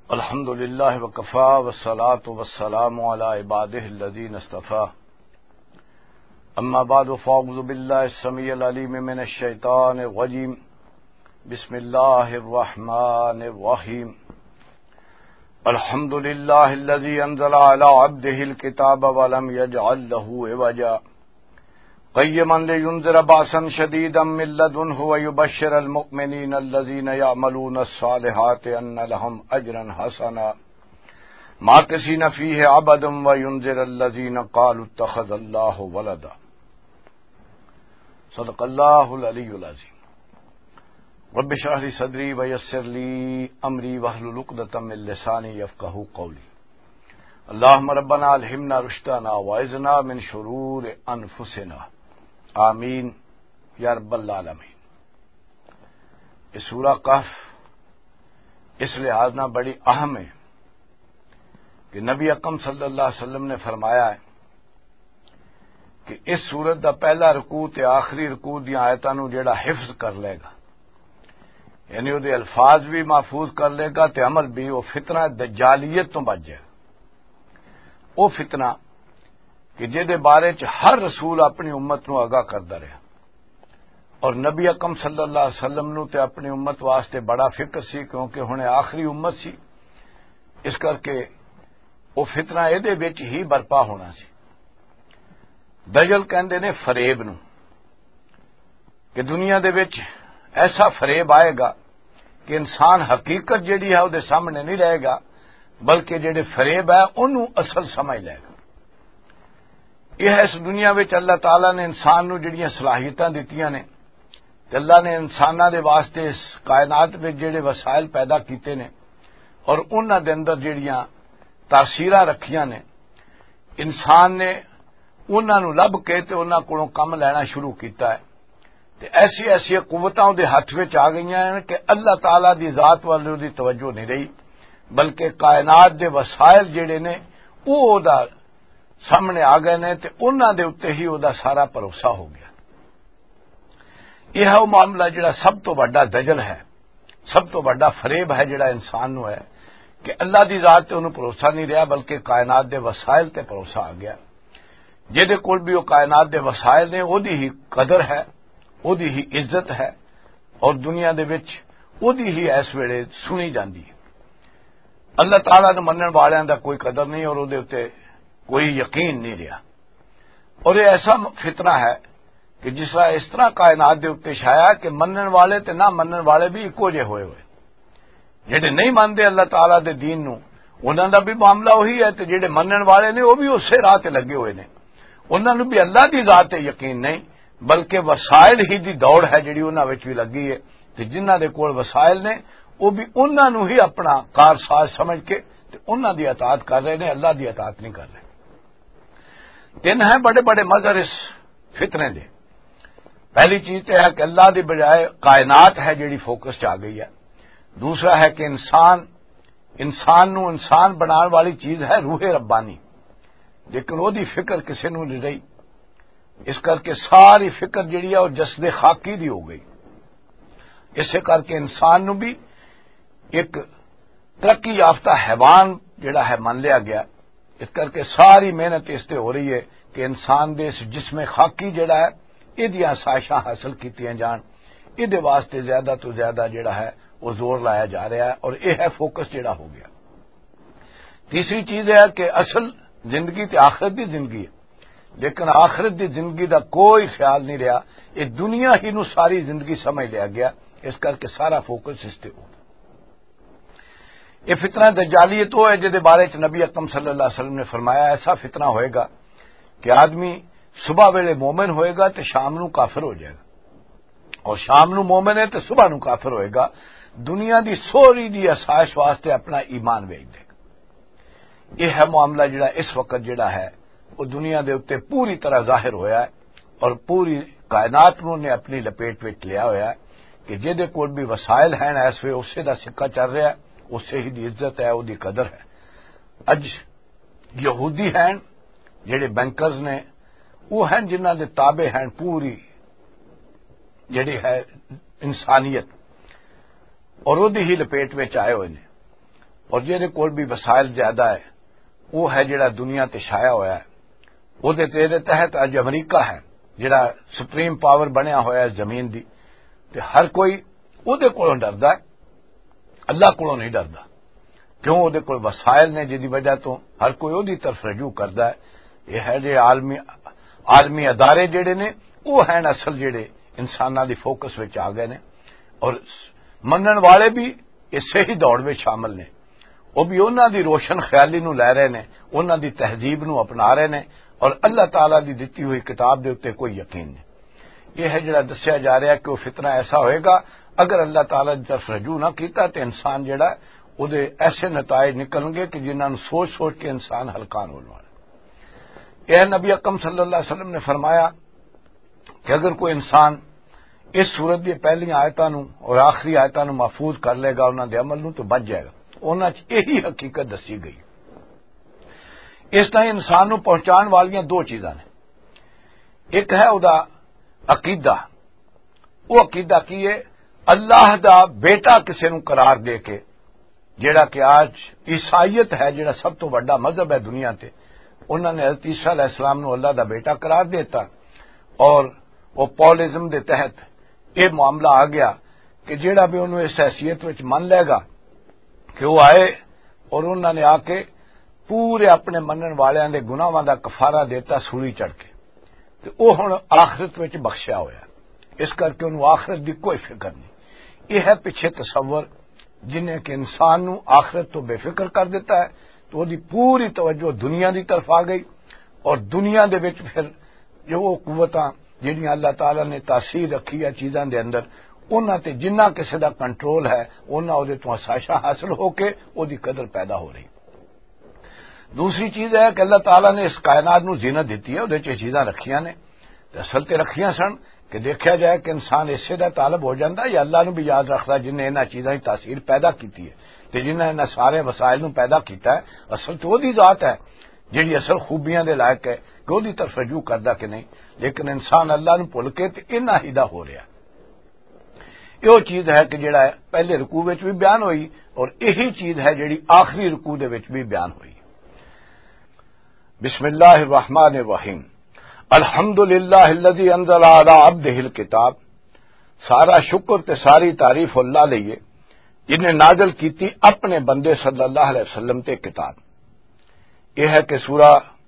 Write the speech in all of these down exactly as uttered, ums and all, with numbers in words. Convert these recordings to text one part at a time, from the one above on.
الحمد للہ وکفا والصلاة والسلام علی عبادہ الذین اصطفیٰ اما بعد فاعوذ باللہ السمیع العلیم من الشیطان الرجیم بسم اللہ الرحمن الرحیم الحمد للہ الذی انزل علی عبدہ الکتاب ولم یجعل لہ عوجا قیما لینذر باسا شدیدا من لدنہ ویبشر المؤمنین الذین یعملون الصالحات ان لهم اجرا حسنا ماکثین فیہ ابدا وینذر الذین قالوا اتخذ اللہ ولدا صدق اللہ العلی العظیم رب اشرح لی صدری ویسر لی امری واحلل عقدۃ من لسانی یفقہوا قولی اللہم ربنا الہمنا رشدنا واعذنا من شرور انفسنا آمین یا رب العالمین۔ یہ سورہ کہف اس لحاظ نہ بڑی اہم ہے کہ نبی اکرم صلی اللہ علیہ وسلم نے فرمایا ہے کہ اس سورت دا پہلا رکوع تے آخری رکوع دی آیتاں نو جڑا حفظ کر لے گا، یعنی وہ دے الفاظ بھی محفوظ کر لے گا تے عمل بھی، وہ فتنہ دجالیت تو بچ جائے گا۔ وہ فتنہ کہ جہدے بارے چ ہر رسول اپنی امت نو آگاہ کردا رہا، اور نبی اکرم صلی اللہ علیہ وسلم نو تے اپنی امت واسطے بڑا فکر سی، کیونکہ ہنے آخری امت سی، اس کر کے وہ فتنہ ایدے وچ ہی برپا ہونا سی۔ دجل کہندے نے فریب نو، کہ دنیا دے وچ ایسا فریب آئے گا کہ انسان حقیقت جیڑی ہے وہ دے سامنے نہیں رہے گا، بلکہ جڑے فریب ہے انہوں اصل سمجھ لے گا۔ یہ ہے اس دنیا وچ اللہ تعالیٰ نے انسان نو جڑیاں صلاحیتاں دتیاں نے، تے اللہ نے انساناں دے واسطے اس کائنات وچ جڑے وسائل پیدا کیتے نے اور انہاں دے اندر جڑیاں تاثیراں رکھیاں نے، انسان نے انہاں نو لب کے تے انہاں کولوں کم لینا شروع کیتا ہے، تے ایسی ایسی قوتاں دے ہاتھ وچ آ گئیاں ہیں کہ اللہ تعالیٰ دی ذات والے دی توجہ نہیں رہی، بلکہ کائنات دے وسائل جڑے نے وہ دا سامنے آ گئے نے تے انہاں دے اوتے ہی او دا سارا بھروسہ ہو گیا۔ یہ ہے وہ معاملہ جڑا سب تو بڑا دجل ہے، سب تو بڑا فریب ہے جڑا انسان نو ہے کہ اللہ دی ذات تے انہوں بھروسہ نہیں رہا، بلکہ کائنات دے وسائل تے بھروسہ آ گیا۔ جہدے کول بھی وہ کائنات دے وسائل نے او دی ہی قدر ہے، او دی ہی عزت ہے، اور دنیا دے وچ او دی ہی اس ویلے سنی جاندی ہے۔ اللہ تعالیٰ دے منن والیاں دا کوئی قدر نہیں اور او دے اوتے کوئی یقین نہیں رہا، اور یہ ایسا فتنہ ہے کہ جس طرح اس طرح کائنات دے اوتے چھایا کہ منن والے تے نہ منن والے بھی اکو جے ہوئے ہوئے، جڑے نہیں مانتے اللہ تعالیٰ دے دین نو انہاں دا بھی معاملہ وہی ہے، تے جڑے منن والے نے وہ بھی اسی راہ تے لگے ہوئے نے، انہاں نو بھی اللہ دی ذات تے یقین نہیں، بلکہ وسائل ہی دی دوڑ ہے جڑی انہاں وچ بھی لگی ہے، تے جنہاں دے کول وسائل نے وہ بھی انہاں نو ہی اپنا کارساز سمجھ کے تے انہاں دی اطاعت کر رہے نے، اللہ دی اطاعت نہیں کر رہے۔ تین ہیں بڑے بڑے مظہر اس فتنے دے۔ پہلی چیز تو ہے کہ اللہ دی بجائے کائنات ہے جیڑی فوکس چ آ گئی ہے۔ دوسرا ہے کہ انسان انسان نو انسان بنان والی چیز ہے روح ربانی، لیکن وہ دی فکر کسی نو نہیں رہی، اس کر کے ساری فکر جیڑی ہے وہ جسد خاکی دی ہو گئی۔ اسے کر کے انسان نو بھی ایک ترقی یافتہ حیوان جیڑا ہے مان لیا گیا، اس کر کے ساری محنت اس تے ہو رہی ہے کہ انسان دے اس جسم خاکی جڑا ہے یہ دیا آسائشاں حاصل کیتیاں جان، یہ دے واسطے زیادہ تو زیادہ جڑا ہے وہ زور لایا جا رہا ہے، اور یہ ہے فوکس جڑا ہو گیا۔ تیسری چیز ہے کہ اصل زندگی تے آخرت دی زندگی ہے، لیکن آخرت دی زندگی دا کوئی خیال نہیں رہا، یہ دنیا ہی نو ساری زندگی سمجھ لیا گیا، اس کر کے سارا فوکس اس تے ہو گیا۔ یہ فتنہ دجالیت وہ ہے جہدے بارے چ نبی اکرم صلی اللہ علیہ وسلم نے فرمایا ایسا فتنہ ہوئے گا کہ آدمی صبح ویلے مومن ہوئے گا تو شام نو کافر ہو جائے گا، اور شام نو مومن ہے تو صبح نو کافر ہوئے گا، دنیا دی سوری دی آسائش واسطے اپنا ایمان بیچ دے گا۔ یہ ہے معاملہ جڑا اس وقت جڑا ہے وہ دنیا دے اوتے پوری طرح ظاہر ہویا ہے، اور پوری کائنات نو نے اپنی لپیٹ وچ لیا ہویا ہے کہ جہدے کول بھی وسائل ہیں اس وے اسے دا سکہ چل رہا ہے، اس سے ہی دی عزت ہے، وہ دی قدر ہے۔ اج یہودی ہیں جڑے بینکرز نے، وہ ہیں جنہ دے تابع ہیں پوری جڑی ہے انسانیت، اور وہ دی ہی لپیٹ وچ آئے ہوئے نے۔ اور جہدے کول بھی وسائل زیادہ ہے وہ ہے جڑا دنیا تے چھایا ہوا ہے، وہ دے تحت اج امریکہ ہے جڑا سپریم پاور بنیا ہوا ہے زمین دی، تے ہر کوئی وہ دے کولوں ڈردا ہے، اللہ کولوں نہیں ڈردا، کیوں وہ دے کول وسائل نے جدی وجہ تو ہر کوئی وہ دی طرف رجوع کردا ہے۔ یہ ہے جے عالمی عالمی ادارے جڑے نے وہ ہیں اصل جڑے انساناں دی فوکس وچ آ گئے نے، اور منن والے بھی اسے ہی دوڑ وچ شامل نے، وہ بھی انہاں دی روشن خیالی نو لے رہے نے، انہاں دی تہذیب نو اپنا رہے نے، اور اللہ تعالی دی دتی ہوئی کتاب دے اوتے کوئی یقین نہیں۔ یہ ہے جڑا دسیا جا رہا ہے کہ وہ فتنہ ایسا ہوئے گا اگر اللہ تعالی دی طرف رجوع نہ کیتا تے انسان جڑا او دے ایسے نتائج نکلن گے کہ جنہاں نو سوچ سوچ کے انسان ہلکان ہو جائے۔ اے نبی اکرم صلی اللہ علیہ وسلم نے فرمایا کہ اگر کوئی انسان اس صورت دی پہلی آیتاں نو اور آخری آیتاں نو محفوظ کر لے گا انہاں دے عمل نو تو بچ جائے گا، انہاں چ یہی حقیقت دسی گئی۔ اس طرح انسان نو پہنچان والیاں دو چیزاں نے، ایک ہے او دا عقیدہ، وہ عقیدہ کی ہے اللہ دا بیٹا کسے نو قرار دے کے، جیڑا کہ آج عیسائیت ہے جیڑا سب تو بڑا مذہب ہے دنیا تے، انہوں نے حضرت عیسیٰ علیہ السلام نو اللہ دا بیٹا قرار دیتا، اور وہ پولزم دے تحت یہ معاملہ آ گیا کہ جیڑا بھی انہوں اس حیثیت وچ من لے گا کہ وہ آئے اور انہوں نے آ کے پورے اپنے منن والیاں دے گناہاں دا کفارہ دیتا سولی چڑھ کے، تو وہ ہن آخرت وچ بخشیا ہویا، اس کر کے انہوں آخرت دی کوئی فکر نہیں۔ یہ ہے پیچھے تصور جنہیں کہ انسان نو آخرت تو بے فکر کر دیتا ہے، تو وہ دی پوری توجہ دنیا دی طرف آ گئی، اور دنیا دے وچ پھر جو وہ قوتاں جہاں اللہ تعالی نے تاثیر رکھی ہے چیزاں دے اندر، انہاں تے جنہ کسی دا کنٹرول ہے انہاں او دے تو آسائشاں حاصل ہو کے او دی قدر پیدا ہو رہی۔ دوسری چیز ہے کہ اللہ تعالی نے اس کائنات نو زینت دیتی ہے، وہ چیزاں رکھیاں نے، اصل تے رکھیاں سن کہ دیکھا جائے کہ انسان اسے دا طالب ہو جاتا ہے یا اللہ نو بھی یاد رکھتا جنہیں انہاں چیزاں کی تاثیر پیدا کیتی ہے، تے جنہیں انہاں سارے وسائل نو پیدا کیتا ہے، اصل تو وہی ذات ہے جہی اصل خوبیاں دے لائق ہے کہ وہی طرف رجوع کردا کہ نہیں، لیکن انسان اللہ نو بھول کے تے انہاں ہی دا ہو رہا۔ یہ چیز ہے کہ جڑا پہلے رکوع وچ بھی بیان ہوئی، اور یہی چیز ہے جڑی آخری رکوع دے وچ بھی بیان ہوئی۔ بسم اللہ الرحمن الرحیم، الحمد للہ الذی انزل علی عبدہ الکتاب، سارا شکر تے ساری تعریف اللہ لئیے جن نے نازل کیتی اپنے بندے صلی اللہ علیہ وسلم تے کتاب۔ یہ ہے کہ سورہ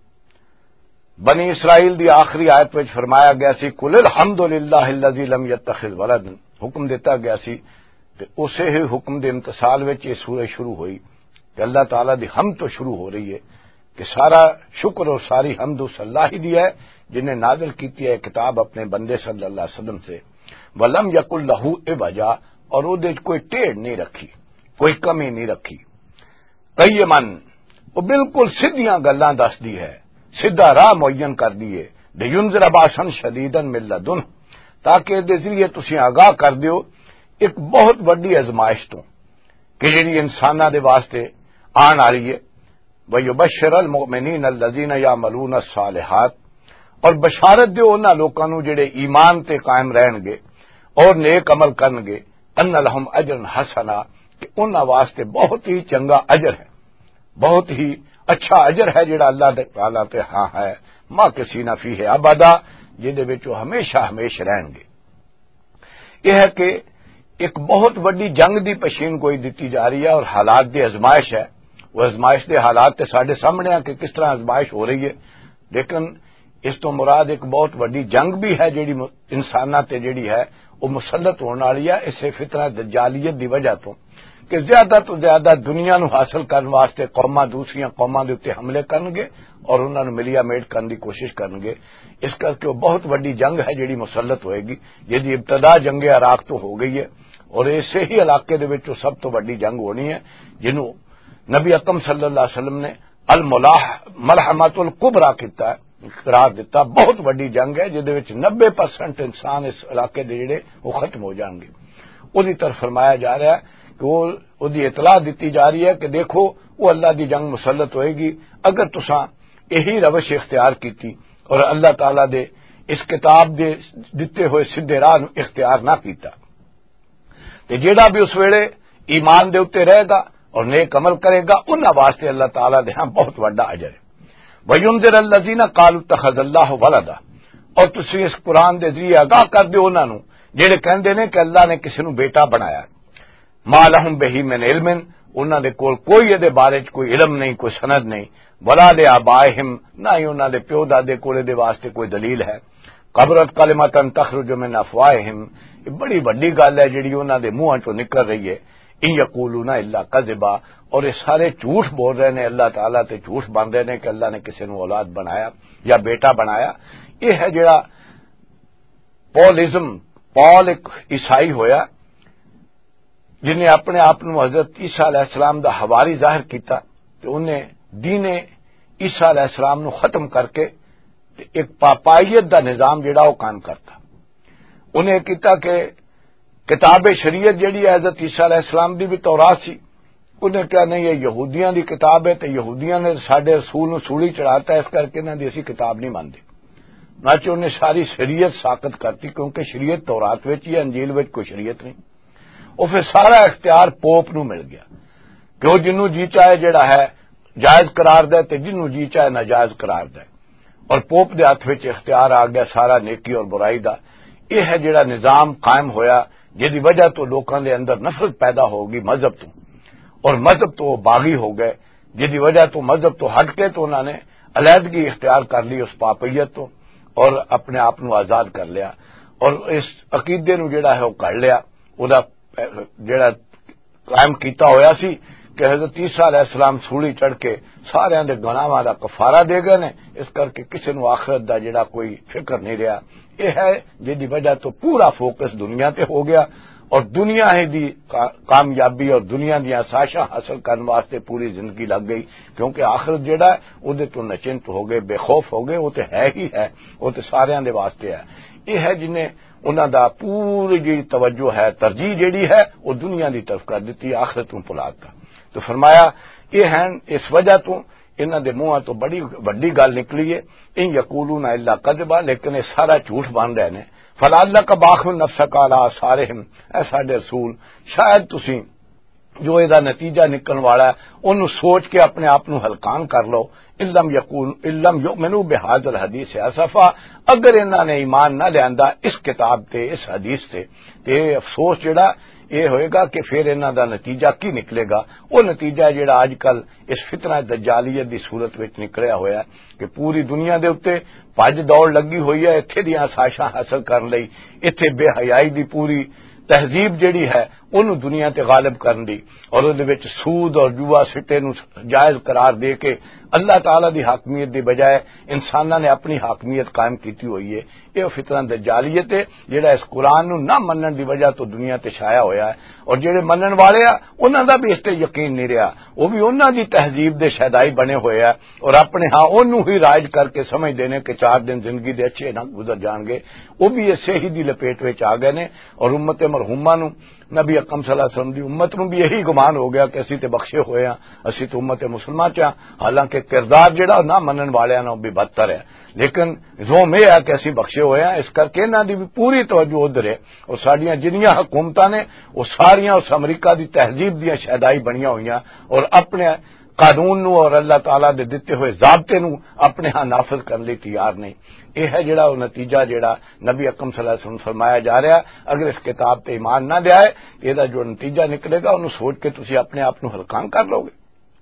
بنی اسرائیل دی آخری آیت وچ فرمایا گیا سی قل الحمد للہ الذی لم یتخذ ولدا، حکم دیتا گیا سی، تے اسے ہی حکم دے امتثال وچ یہ سورہ شروع ہوئی کہ اللہ تعالی دی حمد تو شروع ہو رہی ہے کہ سارا شکر اور ساری حمد اس اللہ ہی دی ہے جن نے نازل کیتی ہے کتاب اپنے بندے صلی اللہ علیہ وسلم سے، ولم یکن لہ عوجا، اور وہ دے کوئی ٹیڑھ نہیں رکھی، کوئی کمی نہیں رکھی، قیمن، وہ بالکل سیدھیاں گلاں دس دی ہے، سیدھا راہ معین کر دیے، لینذر باسن شدیدا من لدن، تاکہ دے ذریعے تسی آگاہ کر دیو ایک بہت بڑی ازمائش تو کہ جڑی انساناں دے واسطے آن والی ہے، وَيُبَشِّرَ الْمُؤْمِنِينَ الَّذِينَ يَعْمَلُونَ الصَّالِحَاتِ، اور بشارت دیو انہاں لوکاں نو جڑے ایمان تے قائم رہن گے اور نیک عمل کرن گے، ان لہم اجر حسنا، کہ انہاں واسطے بہت ہی چنگا اجر ہے، بہت ہی اچھا اجر ہے جڑا اللہ تعالی تے ہاں ہے، ما کسی نہ فی ہے ابدا، جہدے وچ وہ ہمیشہ ہمیشہ رہن گے۔ یہ ہے کہ ایک بہت بڑی جنگ دی پشین گوئی دیتی جا رہی ہے، اور حالات دی ازمائش ہے، وہ ازمائش دے حالات تے ساڈے سامنے ہیں کہ کس طرح ازمائش ہو رہی ہے، لیکن اس تو مراد ایک بہت بڑی جنگ بھی ہے جیڑی انساناں تے جیڑی ہے وہ مسلط ہونے والی ہے اسے فتنہ دجالیت دی وجہ تو کہ زیادہ تو زیادہ دنیا نو حاصل کرنے واسطے قوماں دوسریاں قوماں دے اوتے حملے کرن گے اور انہاں نو ملیا میٹ کرنے دی کوشش کرن گے، اس کر کے وہ بہت بڑی جنگ ہے جیڑی مسلط ہوئے گی، جہدی ابتدا جنگ عراق تو ہو گئی ہے، اور اسے ہی علاقے دے وچ سب تو بڑی جنگ ہونی ہے جنوں نبی اکرم صلی اللہ علیہ وسلم نے الملاح ملحمۃ الکبریٰ کیتا ہے، قرار دیتا، بہت بڑی جنگ ہے جہدے وچ نبے پرسنٹ انسان اس علاقے دے جڑے وہ ختم ہو جان گے۔ اودی طرف فرمایا جا رہا ہے کہ وہ اودی اطلاع دیتی جا رہی ہے کہ دیکھو وہ اللہ دی جنگ مسلط ہوئے گی اگر تساں یہی روش اختیار کیتی اور اللہ تعالی دے اس کتاب دے دتے ہوئے سیدھے راہ اختیار نہ کیتا، تے جیڑا بھی اس ویلے ایمان دے اوتے رہے گا اور نیک عمل کرے گا انہاں واسطے اللہ تعالیٰ دے ہاں بہت بڑا اجر ہے۔ وَيُنذِرَ الَّذِينَ قَالُوا اتَّخَذَ اللَّهُ وَلَدًا، اور تسی اس قرآن دے ذریعے آگاہ کر دیو انہاں نوں جڑے کہندے نے کہ اللہ نے کسی نوں بیٹا بنایا۔ مَا لَهُم بِهِ مِنْ عِلْمٍ، انہاں دے کول کوئی دے بارے چ کوئی علم نہیں، کوئی سند نہیں۔ وَلَا لِآبَائِهِمْ، نہ ہی انہاں دے پیو دادے کول دے واسطے کوئی دلیل ہے۔ کبرت کلمۃ تخرج من افواہہم، یہ بڑی بڑی گل ہے جڑی انہاں دے منہاں چوں نکل رہی ہے۔ ان یقولون الا کذبا، اور یہ سارے جھوٹ بول رہے ہیں اللہ تعالیٰ تے جھوٹ باندھ رہے ہیں کہ اللہ نے کسی نوں اولاد بنایا یا بیٹا بنایا۔ یہ ہے جڑا پولزم، پال ایک عیسائی ہویا جنہیں اپنے آپ نو حضرت عیسیٰ علیہ السلام دا حواری ظاہر کیتا، تو انہیں دین عیسیٰ علیہ السلام نو ختم کر کے ایک پاپائیت دا نظام جڑا وہ قائم کرتا۔ انہیں کیتا کہ کتاب شریعت جڑی ہے حضرت عیسیٰ علیہ السلام دی بھی تورات سی، انہیں کہا نہیں یہ یہودیاں دی کتاب ہے، تو یہودیاں نے ساڈے رسول نو سولی چڑھاتا ہے، اس کر کے انہاں دی اسی کتاب نہیں مانتے۔ ناچہ انہیں ساری شریعت ساقط کرتی، کیونکہ شریعت تورات وچ ہی، انجیل وچ کوئی شریعت نہیں۔ اور پھر سارا اختیار پوپ نو مل گیا کہ وہ جنوں جی چاہے جڑا ہے جائز قرار دے تے جنوں جی چاہے ناجائز قرار دے، اور پوپ دے ہاتھ وچ اختیار آ گیا سارا نیکی اور برائی دا۔ یہ ہے جڑا نظام قائم ہویا جدی وجہ تو لوکاں دے اندر نفرت پیدا ہوگی مذہب تو، اور مذہب تو باغی ہو گئے، جدی وجہ تو مذہب تو ہٹ کے تو انہوں نے علیحدگی اختیار کر لی اس پاپیت تو، اور اپنے آپ نو آزاد کر لیا، اور اس عقیدے نو جڑا ہے وہ کر لیا، ادا جڑا قائم کیتا ہویا سی کہ حضرت عیسیٰ علیہ السلام سولی چڑھ کے سارے دے گناہاں دا کفارہ دے گئے نے، اس کر کے کسی نو آخرت دا جڑا کوئی فکر نہیں رہا۔ یہ ہے جدی وجہ تو پورا فوکس دنیا تے ہو گیا، اور دنیا ہی دی کامیابی اور دنیا دیا ساشا حاصل کرنے واسطے پوری زندگی لگ گئی، کیونکہ آخرت جڑا ہے وہ تو نچنت ہو گئے، بے خوف ہو گئے، وہ تو ہے ہی ہے، وہ تو سارے دے واسطے ہے۔ یہ ہے جنہیں انہاں دا پوری جی توجہ ہے، ترجیح جیڑی ہے وہ دنیا دی طرف کر دیتی، آخرت نوں بھلا کر۔ تو فرمایا یہ ہیں اس وجہ تو انہاں دے منہاں تو بڑی بڑی گل نکلی ہے، ان یقولون الا کذبا، لیکن یہ سارا جھوٹ بن رہے نے۔ فلعلک باخع نفسک علی آثارہم، اے ساڈے رسول شاید تسی جو ادا نتیجہ نکلن والا ہے انہوں سوچ کے اپنے آپ نو ہلکان کر لو۔ علم یقول علم یؤمنوا بہذا الحدیث اسفا، اگر انہاں نے ایمان نہ لیاندا اس کتاب تے اس حدیث تے تے افسوس جڑا یہ ہوئے گا کہ پھر انہاں دا نتیجہ کی نکلے گا، وہ نتیجہ جڑا آج کل اس فتنہ دجالیت دی صورت وچ نکلیا ہویا ہے کہ پوری دنیا دے اوتے بھج دوڑ لگی ہوئی ہے ایتھے دیاں ساشاں حاصل کرن لئی، ایتھے بے حیائی دی پوری تہذیب جیڑی ہے انہوں دنیا تے غالب کرن دی، اور اودے وچ سود اور جوا سٹے نو جائز قرار دے کے اللہ تعالی دی حاکمیت دی بجائے انساناں نے اپنی حاکمیت قائم کیتی ہوئی ہے۔ یہ فتنہ دجالیت ہے جیڑا اس قرآن نو نہ منن دی وجہ تو دنیا تے چھایا ہویا ہے، اور جڑے منن والے آ انہاں دا بھی اس تے یقین نہیں رہا، وہ بھی انہاں دی تہذیب دے شیدائی بنے ہوئے ہے، اور اپنے ہاں انہوں ہی رائج کر کے سمجھ دینے کہ چار دن زندگی دے اچھے نہ گزر جان گے، وہ بھی اسے ہی دی لپیٹ وچ آ گئے نے، اور امت مرحومہ نو نبی اکرم صلی اللہ علیہ وسلم دی امت نو بھی یہی گمان ہو گیا کہ اسی تے بخشے ہوئے ہیں، اسی تو امت مسلمہ چاں، حالانکہ کردار جڑا نہ منن والے نو بھی بدتر ہے، لیکن زوم یہ ہے کہ اسی بخشے ہوئے ہیں، اس کر کے انہاں دی بھی پوری توجہ ادھر ہے، اور ساڈیاں جنیاں حکومتاں نے وہ ساریاں اس امریکہ دی تہذیب دیاں شیدائی بنیاں ہوئیاں، اور اپنے قانون نو اور اللہ تعالیٰ دے دیتے ہوئے ضابطے نو اپنے ہاں نافذ کرنے لئی تیار نہیں۔ یہ ہے جڑا وہ نتیجہ جڑا نبی اکرم صلی اللہ علیہ وسلم فرمایا جا رہا ہے، اگر اس کتاب تے ایمان نہ لے آئے یہ جو نتیجہ نکلے گا انہوں سوچ کے تسی اپنے آپ نو ہلکان کر لو گے۔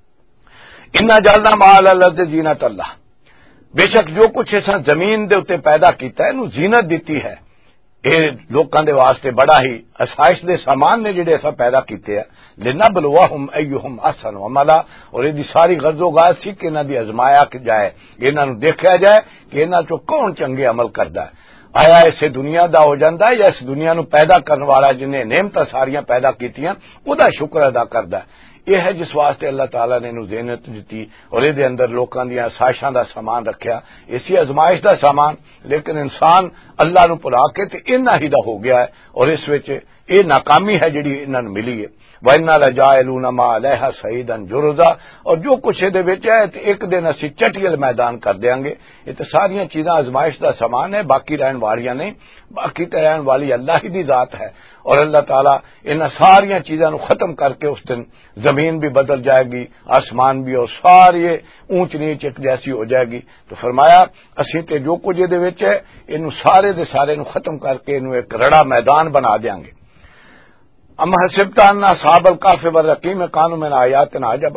انا جعلنا ما علی الارض زینۃ اللہ، بے شک جو کچھ ایسا زمین دے اوتے پیدا کیتا ہے انہوں زینت دیتی ہے، یہ لوکاں دے واسطے بڑا ہی آسائش دے سامان نے جڑے ایسا پیدا کیتے ہیں، لنبلوہم ایہم احسن عملا، اور یہ دی ساری غرض و غایت سی کہ انہاں دی ازمایا جائے، انہاں نو دیکھا جائے کہ انہاں چوں کون چنگے عمل کردا ہے، آیا اسے دنیا دا ہو جاندا ہے یا اس دنیا نو پیدا کرنے والا جنہیں نعمتاں ساریاں پیدا کیتیاں او دا شکر ادا کردا ہے۔ یہ ہے جس واسطے اللہ تعالیٰ نے انہوں زینت دیتی، اور یہ دے اندر لوکاں دیاں ساشاں دا سامان رکھیا، اسی ازمائش دا سامان، لیکن انسان اللہ نو بھلا کے تے انہاں ہی دا ہو گیا ہے، اور اس وچ یہ ناکامی ہے جڑی انہاں نوں ملی ہے. وَإِنَّا لَجَاعِلُونَ مَا عَلَيْهَا صَعِيدًا جُرُزًا, اور جو کچھ دے وچ ہے تے ایک دن اسی چٹیل میدان کر دیاں گے. یہ تے ساریاں چیزاں آزمائش دا سامان ہے, باقی رہن والیاں نہیں. باقی تے رہن والی اللہ ہی دی ذات ہے, اور اللہ تعالیٰ انہاں ساریاں چیزاں نو ختم کر کے اس دن زمین بھی بدل جائے گی, آسمان بھی, اور ساری اونچ نیچ ایک جیسی ہو جائے گی. تو فرمایا اسی تے جو کچھ دے وچ ہے اینو سارے دے سارے نو ختم کر کے اینو ایک رڑا میدان بنا دیاں گے. ام حسبت ان اصحاب الکہف والرقیم کانوا من آیاتنا عجبا,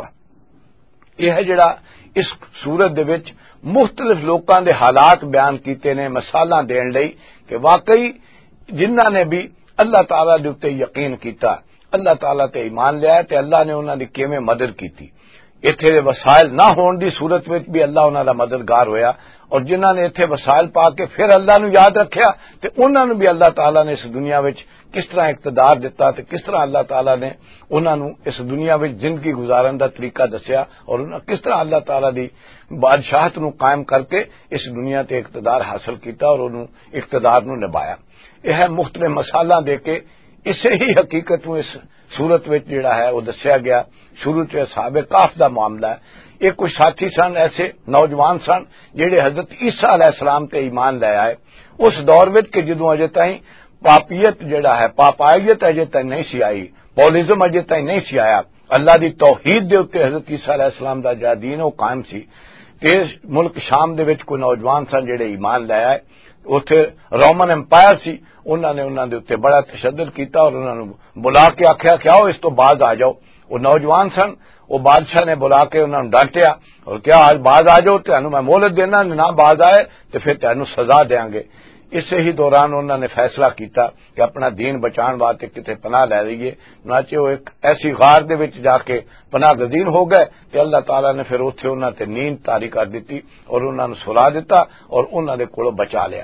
یہ ہے جڑا اس سورت دے وچ مختلف لوکاں دے حالات بیان کیتے نے مثالاں دین لئی کہ واقعی جنہاں نے بھی اللہ تعالیٰ دے اوتے یقین کیتا, اللہ تعالیٰ تے ایمان لیا تے اللہ نے انہاں دی کیویں مدد کیتی. ایتھے دے وسائل نہ ہون دی صورت وچ بھی اللہ انہاں دا مددگار ہویا, اور جنہاں نے ایتھے وسائل پا کے پھر اللہ نو یاد رکھیا تے انہاں نو بھی اللہ تعالیٰ نے اس دنیا وچ کس طرح اقتدار دیتا تے کس طرح اللہ تعالیٰ نے انہاں نو اس دنیا وچ زندگی گزارن دا طریقہ دسیا, اور انہاں کس طرح اللہ تعالیٰ دی بادشاہت نو قائم کر کے اس دنیا تے اقتدار حاصل کیتا اور انہوں اقتدار نو نبھایا. یہ ہے مختلف مثالاں دے کے اسے ہی حقیقت نو اس صورت وچ جڑا ہے وہ دسیا گیا. شروع چ اصحاب کہف دا معاملہ ہے. یہ کچھ ساتھی سن, ایسے نوجوان سن جڑے حضرت عیسیٰ علیہ السلام تے ایمان لے آئے اس دور وچ کہ جدوں اجے تائیں پاپیت جڑا ہے پاپائیت اجے تائیں نہیں سی آئی, پولزم اجے تائیں نہیں سی آیا. اللہ دی توحید دے اوتے حضرت عیسیٰ علیہ السلام دا جا دین او قائم سی. تے ملک شام دے وچ کوئی نوجوان سن جڑے ایمان لے آئے. اتنے رومن امپائر سی, انہوں نے انہوں نے اتنے بڑا تشدد کیتا اور انہوں نے بلا کے آخیا کہ آؤ اس تو باز آ جاؤ. وہ نوجوان سن, وہ بادشاہ نے بلا کے انہوں نے ڈانٹیا اور کیا آج باز آ جاؤ, تینوں میں مہلت دینا, نہ باز آئے تو پھر تینوں سزا دیاں گے. اسی ہی دوران انہوں نے فیصلہ کیتا کہ اپنا دین بچان واسطے کتے پناہ لے لئیے. چنانچہ وہ ایک ایسی غار دے وچ جا کے پناہ گزین ہو گئے کہ اللہ تعالیٰ نے پھر اتنے انہوں نے نیند طاری کر دیتی اور انہوں نے سلا دیتا اور انہوں نے کولوں بچا لیا.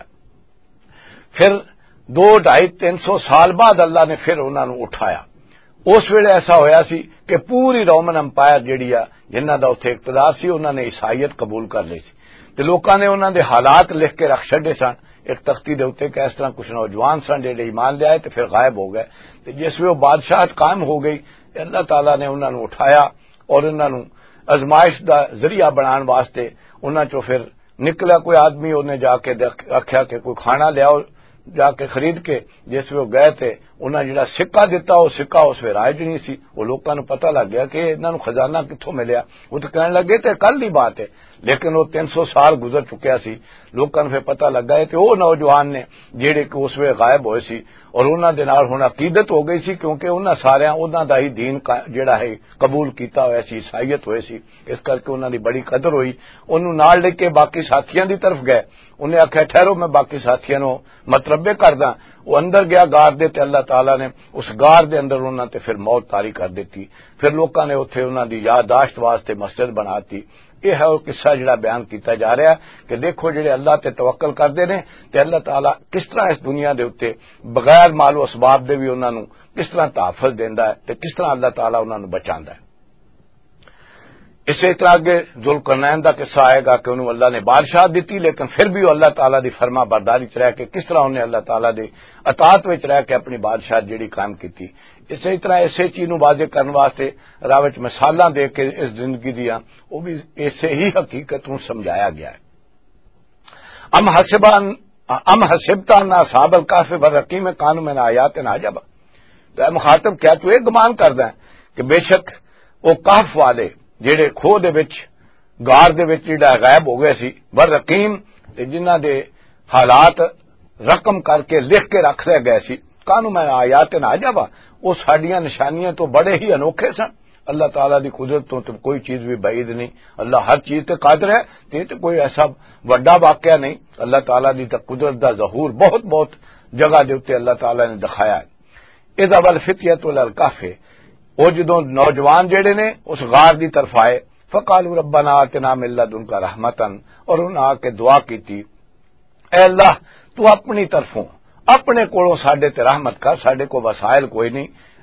پھر دو ڈھائی تین سو سال بعد اللہ نے پھر انہوں نے اٹھایا. اس ویلے ایسا ہویا سی کہ پوری رومن امپائر جیڑی آ جنہاں دا اتنے اقتدار سی انہوں نے عیسائیت قبول کر لی سی. تے لوکاں نے انہوں دے حالات لکھ کے رکھ چھڈے سن ایک تختی دے اوتے کہ اس طرح کچھ نوجوان سن جڑے ایمان لے آئے تے پھر غائب ہو گئے. تے جس ویلے بادشاہت قائم ہو گئی اللہ تعالیٰ نے انہوں نے اٹھایا اور انہوں نے ازمائش دا ذریعہ بنان واسطے انہاں چوں پھر نکلا کوئی آدمی, انہیں جا کے آخیا کہ کوئی کھانا لیاؤ جا کے خرید کے. جس وہ گئے تھے انہیں جڑا سکہ دیتا وہ سکہ اس وی رائج نہیں سی. وہ لوگوں نے پتہ لگ گیا کہ انہوں خزانہ کتوں ملیا. وہ تو کہنے لگے تے کل ہی بات ہے, لیکن وہ تین سو سال گزر چکیا سی. لوگوں نے پھر پتہ لگا ہے کہ وہ نوجوان نے جہے کہ اس وی غائب ہوئے سی اور انہوں دے نال ہن عقیدت ہو گئی سی کیونکہ انہاں سارے انہاں دا ہی دین جڑا ہے قبول کیتا ہوا سی, عیسائیت ہوئے سی. اس کر کے انہاں دی بڑی قدر ہوئی. انہوں نال لے کے باقی ساتھیاں دی طرف گئے. انہیں آخیا ٹھہرو میں باقی ساتھیاں نو متربے کردا. وہ اندر گیا غار دے تے اللہ تعالیٰ نے اس غار دے اندر انہاں تے پھر موت طاری کر دیتی. پھر لوکاں نے اوتھے انہاں دی یادداشت واسطے مسجد بناتی. یہ ہے وہ قصہ جڑا بیان کیتا جا رہا ہے کہ دیکھو جڑے اللہ تے توکل کردے نے تے اللہ تعالیٰ کس طرح اس دنیا دے اوتے بغیر مال و اسباب دے بھی انہاں نو کس طرح تحفظ دیندا ہے تے کس طرح اللہ تعالیٰ انہاں نو بچاندا ہے. اسی طرح آگے ذوالقرنین کا قصہ آئے گا کہ انہوں اللہ نے بادشاہ دیتی لیکن پھر بھی وہ اللہ تعالیٰ دی فرما برداری چ رہ کے کس طرح انہیں اللہ تعالیٰ دی اطاعت وچ رہ کے اپنی بادشاہ جڑی قائم کیتی. اسی طرح اسی چیز نو واضح کرنے واسطے راہ وچ مثالاں دے کے اس زندگی دیاں وہ بھی اسے ہی حقیقت نو سمجھایا گیا ہے. ام حسبان ام حسبتا ان اصحاب الکہف والرقیم کانوا من آیاتنا عجبا. تو اے مخاطب کیا تو یہ گمان کردا ہے کہ بے شک وہ کہف والے جڑے کھو دے وچ غار دے وچ جڑا غائب ہو گئے سی والرقیم تے جنہاں دے حالات رقم کر کے لکھ کے رکھ رہ گئے سی کانوا من آیاتنا عجبا, وہ ساڈیاں نشانیاں تو بڑے ہی انوکھے سن. اللہ تعالیٰ دی قدرت تو کوئی چیز بھی بعید نہیں. اللہ ہر چیز تے قادر ہے تے تے کوئی ایسا بڑا واقعہ نہیں. اللہ تعالیٰ دی قدرت دا ظہور بہت بہت جگہ دے اوتے اللہ تعالیٰ نے دکھایا ہے. اذا والفتیۃ الکہف, وہ جدوں نوجوان جڑے نے اس غار دی طرف آئے فقالوا ربنا آتنا من لدنک رحمتا, اور انہاں آ کے دعا کیتی اے اللہ تو اپنی طرفوں اپنے کولوں ساڈے تے رحمت کر, ساڈے کو وسائل کوئی نہیں,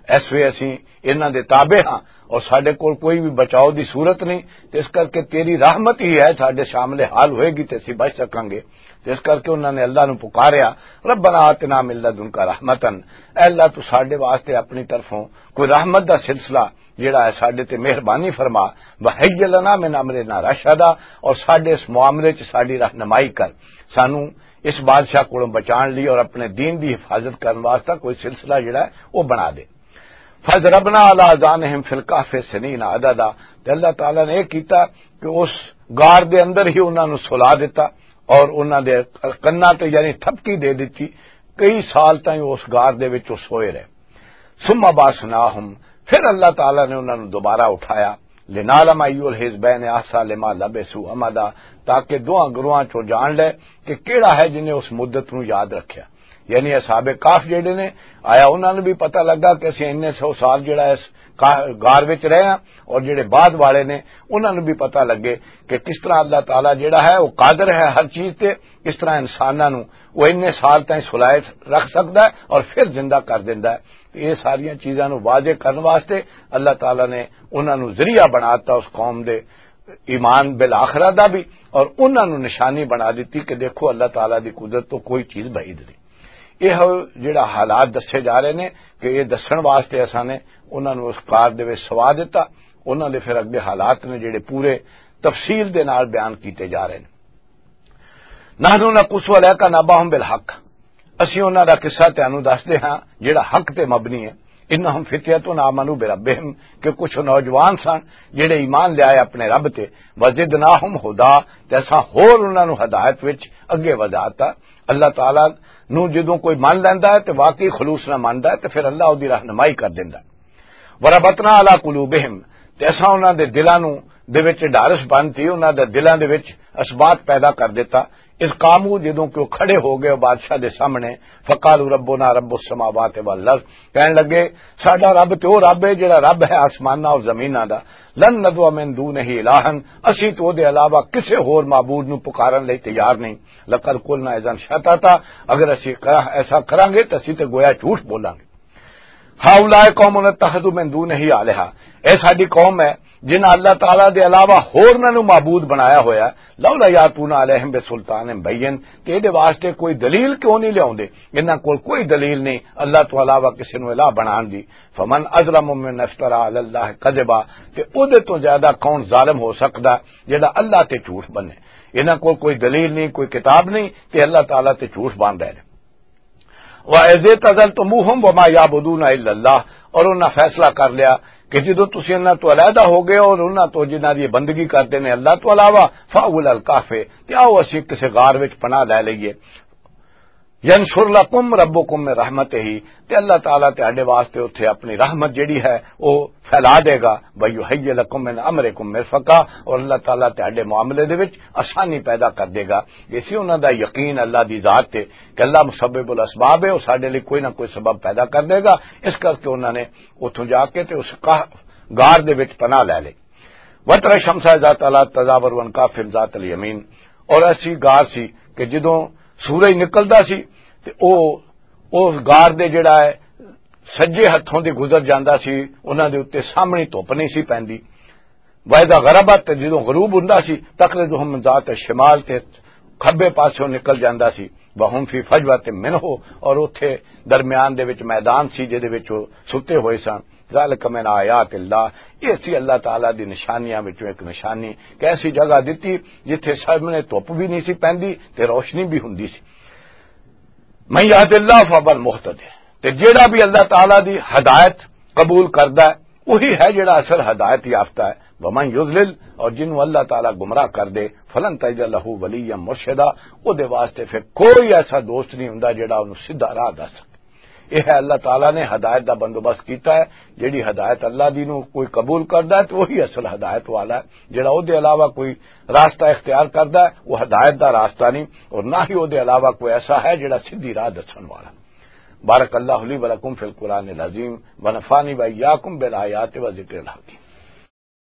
اس وے اسی انہاں دے تابع ہاں اور ساڈے کول کوئی بھی بچاؤ دی صورت نہیں، تے اس کر کے تیری رحمت ہی ہے ساڈے شامل حال ہوئے گی تے اسی بچ سکاں گے۔ تے اس کر کے انہوں نے اللہ نو پکاریا، ربنا آتنا من لدنک رحمتن، اے اللہ تو ساڈے واسطے اپنی طرفوں کوئی رحمت دا سلسلہ جیڑا ہے ساڈے تے مہربانی فرما، وہی لنا من امرنا رشدا، اور ساڈے اس معاملے چ ساڈی رہنمائی کر، سانو اس بادشاہ کو بچان لی اور اپنے دین دی حفاظت کرنے واسطہ کوئی سلسلہ جڑا ہے وہ بنا دے۔ فضربنا علی اذانہم فی الکہف سنین عددا، تے اللہ تعالی نے یہ کیتا کہ اس غار دے اندر ہی انہاں نو سلا دیتا اور انہاں دے کناں تے یعنی تھپکی دے دیتی، کئی سال تائیں اس غار دے وچ سوئے رہے۔ ثم بعثناہم، پھر اللہ تعالی نے انہاں نو دوبارہ اٹھایا، لنعلم ای الحزبین احصی لما لبثوا امدا، تاکہ دوہاں گروہاں چوں جان لے کہ کیڑا ہے جنہیں اس مدت نو یاد رکھیا، یعنی اصحاب کاف جڑے نے آیا انہاں نوں بھی پتہ لگا کہ اسی اتنے سو سال جڑا اس غار وچ رہے ہیں، اور جڑے بعد والے نے انہاں نوں بھی پتہ لگے کہ کس طرح اللہ تعالی جڑا ہے وہ قادر ہے ہر چیز تے، کس طرح انساناں نوں وہ اتنے سال تائیں سلائے رکھ سکدا ہے اور پھر زندہ کر دیندا ہے۔ یہ ساری چیزاں نو واضح کرنے واسطے اللہ تعالی نے انہاں نوں ذریعہ بناتا اس قوم دے ایمان بالآخرہ دا بھی، اور انہاں نوں نشانی بنا دیتی کہ دیکھو اللہ تعالی دی قدرت تو کوئی چیز بعید نہیں۔ یہ جڑا حالات دسے جا رہے نے کہ یہ دسن واسطے اساں نے انہاں نوں اس کار دے وچ سوا دیتا، انہاں دے پھر اگے حالات نے جڑے پورے تفصیل دے نال بیان کیتے جا رہے ہیں۔ نحن نقص علیک نبأہم بالحق، اسی انہاں دا قصہ تانوں دسدے ہاں جڑا حق تے مبنی ہے۔ انہم فتیۃ آمنوا بربہم، کہ کچھ نوجوان سن جڑے ایمان لے آئے اپنے رب تے، وزدناہم ہدا، تے اساں ہور انہاں نوں ہدایت وچ اگے وداتا۔ اللہ تعالی نو جدوں کوئی مان لیندا ہے تے واقعی خلوص نہ ماندا ہے تے پھر اللہ اودی رہنمائی کر دیندا ہے۔ وربطنا علی قلوبہم، تے اساں انہاں دے دلاں نوں دے وچ ڈارس بنتی، انہاں دے دلاں دے وچ اسبات پیدا کر دیتا۔ اس قامو جدوں کہ وہ کھڑے ہو گئے بادشاہ دے سامنے، فقالوا ربنا رب السماوات والارض، کہنے لگے ساڈا رب تے او رب ہے جڑا رب ہے آسماناں اور زمیناں دا، لن ندعو من دونہ الہا، اسی تو دے علاوہ کسے ہور معبود نو پکارن لئی تیار نہیں۔ لقد قلنا اذا شططا، اگر اسی ایسا کریں گے تو اسی تے گویا جھوٹ بولاں گے۔ ہؤلاء قوم اتخذوا من دونہ الہا، اے ساڈی قوم ہے جنہاں اللہ تعالی دے علاوہ ہور نوں معبود بنایا ہویا، لولا یاتون علیہم بسلطان بین، کہ دے واسطے کوئی دلیل کیوں نہیں لیاوندے، انہاں کول کوئی دلیل نہیں اللہ تو علاوہ کسی نوں الہ بنان دی۔ فمن اظلم ممن افترى علی اللہ کذبا، کہ اودے تو زیادہ کون ظالم ہو سکدا جڑا اللہ تے جھوٹ بنے، انہاں کول کوئی دلیل نہیں، کوئی کتاب نہیں کہ اللہ تعالی تے جھوٹ باندھ رہے ہیں۔ وَإِذِ اعْتَزَلْتُمُوهُمْ وَمَا يَعْبُدُونَ إِلَّا اللَّهَ، اور انہاں فیصلہ کر لیا کہ جدو تسی انہاں تو علیحدہ ہو گئے اور انہاں تو جنہاں دی بندگی کرتے نے اللہ تو علاوہ، فَأْوُلَ الْكَهْفِ، تے آؤ اسی کسی غار وچ پناہ لے لئیے، ینشر لکم ربکم من رحمتہ، تے اللہ تعالیٰ تہاڈے واسطے اتھے اپنی رحمت جڑی ہے وہ پھیلا دے گا، وَيُحَيِّ لَكُم مِّنْ أَمْرِكُم مِّرْفَقًا، اور اللہ تعالیٰ تہاڈے معاملے دے وچ آسانی پیدا کر دے گا۔ اسی انہاں دا یقین اللہ دی ذات تے کہ اللہ مسبب الاسباب ہے، وہ ساڈے لئی کوئی نہ کوئی سبب پیدا کر دے گا، اس کر کے انہاں نے اتھوں جا کے تے اس غار دے وچ پناہ لے لئی۔ وَتَرَى الشَّمْسَ إِذَا طَلَعَت تَزَاوَرُ عَنْ كَهْفِهِمْ ذَاتَ الْيَمِينِ، اور ایسی غار سی کہ جدوں سورج نکلدا سی تے او اس غار دے جڑا ہے سجے ہتھوں دی گزر جاندا سی، انہاں دے اوتے سامنے دھوپ نہیں سی پیندی۔ وَإِذَا غَرَبَت، جدوں غروب ہوندا سی، تَقْرِضُهُمْ مِنْ ذَاتِ الشِّمَالِ، تے کھبے پاسوں نکل جاندا سی، وَهُمْ فِي فَجْوَةٍ مِّنْهُ، اور اوتھے درمیان دے وچ میدان سی جے دے وچ ستے ہوئے سن۔ ذالک من آیات اللہ، یہ سی اللہ تعالیٰ دی نشانیاں وچوں ایک نشانی کہ ایسی جگہ دتی جتھے سامنے دھوپ بھی نہیں سی پیندی تے روشنی بھی ہوندی سی۔ من یہد اللہ فہو المہتد، تے جیڑا بھی اللہ تعالیٰ دی ہدایت قبول کردا ہے وہی ہے جیڑا اصل ہدایت یافتہ ہے۔ ومن یضلل، اور جنوں اللہ تعالیٰ گمراہ کر دے، فلن تجد لہ ولیا مرشدا، او دے واسطے پھر کوئی ایسا دوست نہیں ہوندا جیڑا انہوں سیدھا راہ دس سکے۔ یہ ہے اللہ تعالیٰ نے ہدایت دا بندوبست کیتا ہے، جیڑی ہدایت اللہ دی نو کوئی قبول کردا ہے تو وہی اصل ہدایت والا ہے، جیڑا او دے علاوہ کوئی راستہ اختیار کردا ہے وہ ہدایت دا راستہ نہیں، اور نہ ہی او دے علاوہ کوئی ایسا ہے جیڑا سیدھی راہ دسن والا۔ بارک اللہ لی ولکم فی القرآن العظیم ونفعنی وإیاکم بالآیات و ذکر الحکیم۔